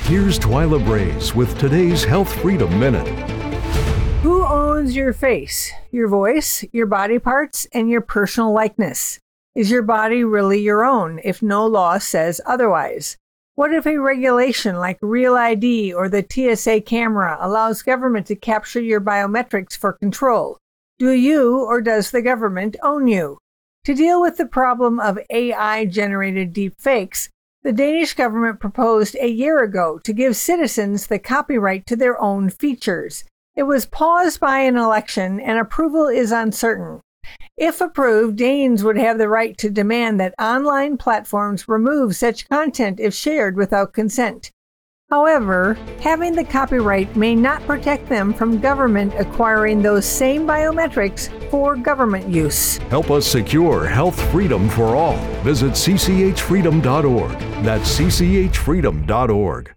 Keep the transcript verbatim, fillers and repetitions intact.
Here's Twyla Braze with today's Health Freedom Minute. Who owns your face, your voice, your body parts, and your personal likeness? Is your body really your own if no law says otherwise? What if a regulation like Real I D or the T S A camera allows government to capture your biometrics for control? Do you or does the government own you? To deal with the problem of A I-generated deepfakes, the Danish government proposed a year ago to give citizens the copyright to their own features. It was paused by an election, and approval is uncertain. If approved, Danes would have the right to demand that online platforms remove such content if shared without consent. However, having the copyright may not protect them from government acquiring those same biometrics for government use. Help us secure health freedom for all. Visit c c h freedom dot org. That's c c h freedom dot org.